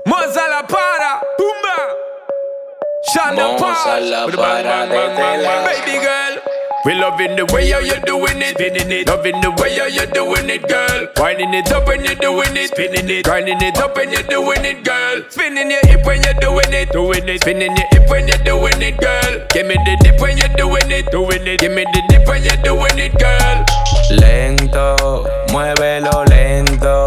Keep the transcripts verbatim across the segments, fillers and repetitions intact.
Moza la para, pumba. Shonda Moza la para desde la baby girl. We loving the way how you doing it, spinning it. Loving the way how you doing it, girl. Winding it up when you're doing it, spinning it. Grinding it up when you're doing it, girl. Spinning your hip when you're doing it, doing it. Spinning your hip when you're doing it, girl. Give me the dip when you're doing it, doing it. Give me the dip when you're doing it, girl. Lento, muévelo lento.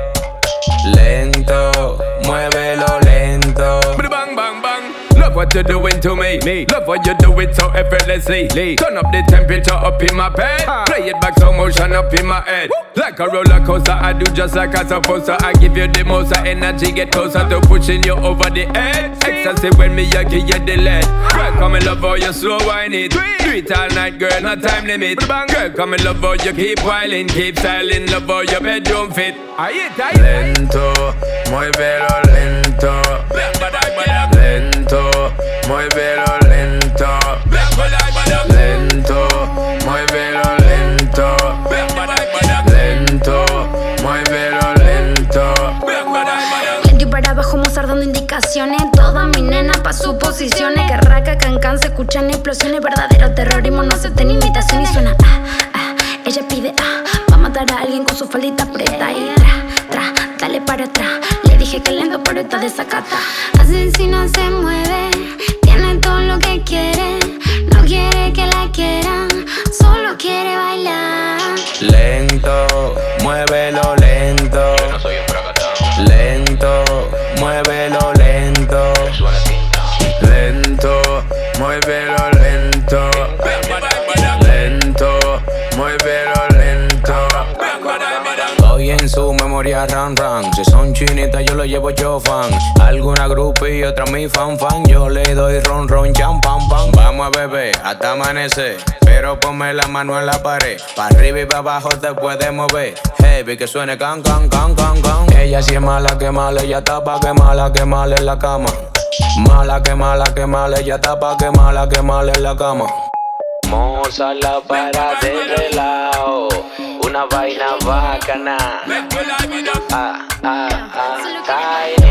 Lento, muévelo lento. Bang, bang, bang. Love what you're doing to me. me. Love what you do it so effortlessly. Lee. Turn up the temperature up in my bed. Ah. Play it back, slow motion up in my head. Woo. Like a roller coaster, I do just like I'm supposed to. I give you the most energy, get closer to pushing you over the edge. Ecstasy when me, I give you the lead. Girl, come and love how you slow whine it. Do it all night, girl, no time limit. Girl, come and love how you keep whiling, keep styling, love how your bedroom fit. Ahí está, ahí. Lento, muévelo lento. Lento, muévelo lento. Lento, muévelo lento. Lento, muévelo lento. Lento y para abajo, Mozart dando indicaciones. Toda mi nena pa' sus posiciones. Que raca, cancan, se escuchan explosiones. Verdadero terrorismo, no acepten imitación. Y suena ah, ah, ella pide ah. Va a matar a alguien con su faldita preta. Y tra, tra, dale para atrás. Le dije que lento, pero está desacata. Así si no se mueve. Tiene todo lo que quiere. No quiere que la quieran. Solo quiere bailar. Lento, muévelo lento. Yo no soy un fracasado. Lento, muévelo lento. Lento, muévelo lento. Lento, muévelo lento. Estoy en su memoria ran ran. Si son chinitas yo lo llevo yo fan. Alguna groupie y otra mi fan fan. Yo le doy ron ron cham pam pam. Vamos a beber hasta amanecer. Pero ponme la mano en la pared. Pa' arriba y pa' abajo te puedes mover. Heavy que suene can can can can can. Ella sí es mala que mala, ella está pa' que mala que mala en la cama. Mala que mala que mala, ella está pa' que mala que mala en la cama. Moza la para de relajo. Una vaina bacana. Ah, ah, ah, ah,